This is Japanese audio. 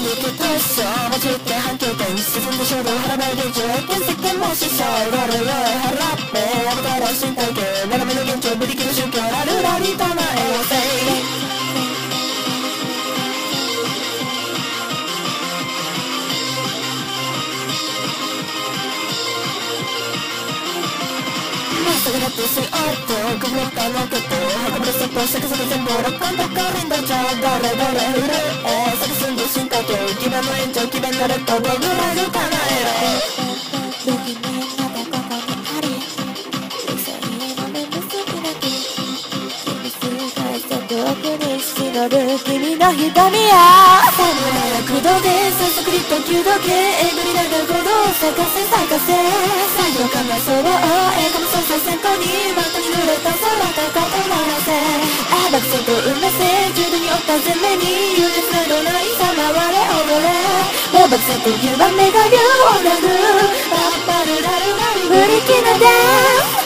けと一緒混じって反響点沈んで衝動腹ばい現状変石鹸も師匠ゴールよ腹ってアバターの身体系斜めの現状無力の宗教ラルラリとなえよせいそれだって水音くぐったロケット運ぶステップ逆さま全部録音とか連動上どれどれ震え咲き進んで進化系気分の延長気分のレッドボグラグ叶えろドキメンまだここにあり理想にの目結びだけ君すがいせ遠くに忍ぶ君の瞳や3度で最速リット9度系えぐりながら行動咲かせ咲かせ最後かなそう映画の総裁先行にまたに濡れた空高く鳴らせ爆線と運命性重度に負った前面に優劣などないさまわれ踊れ爆線と9番目が竜を殴るパッパルラルラル無力なダンス